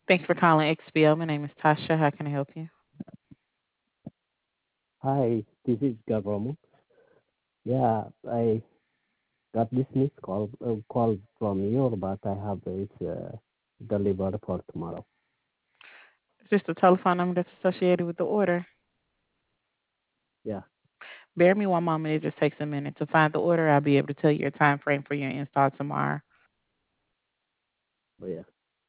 Thanks for calling XBL. My name is Tasha. How can I help you? Hi, this is Gabromo. Yeah, I got this missed call from you, but I have it delivered for tomorrow. Is this the telephone number that's associated with the order? Yeah, Bear me one moment. It just takes a minute to find the order. I'll be able to tell you your time frame for your install tomorrow. oh, yeah.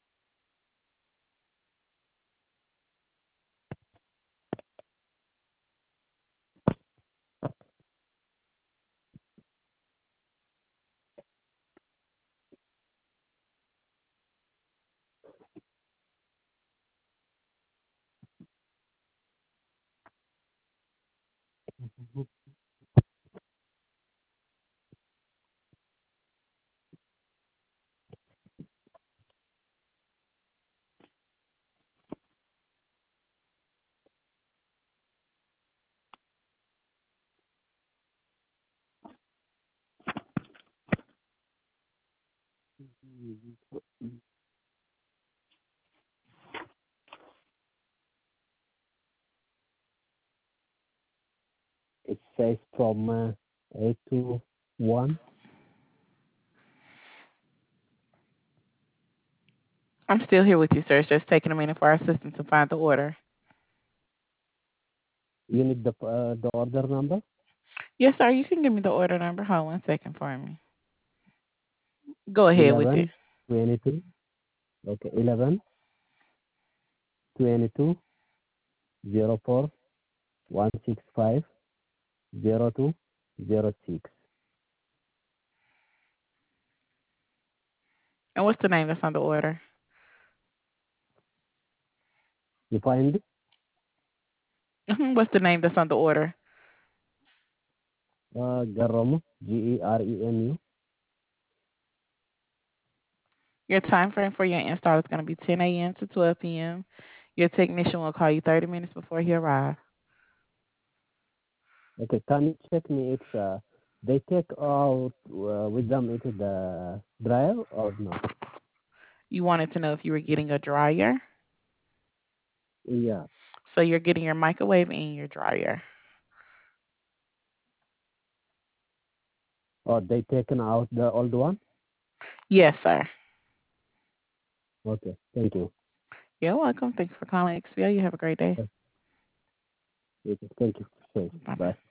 It says from 8 to 1. I'm still here with you, sir. It's just taking a minute for our assistant to find the order. You need the order number? Yes, sir. You can give me the order number. Hold 1 second for me. Go ahead with it. 11 22. Okay, 11 22 04 165 02 06. And what's the name that's on the order? You find What's the name that's on the order? Garemu, Geremu. Your time frame for your install is going to be 10 a.m. to 12 p.m. Your technician will call you 30 minutes before he arrives. Okay, can you check me if they take out with them into the dryer or not? You wanted to know if you were getting a dryer. Yeah. So you're getting your microwave and your dryer. Or they taken out the old one? Yes, sir. Okay, thank you. You're welcome. Thanks for calling XBL. You have a great day. Okay, thank you. Thanks. Bye bye. Bye.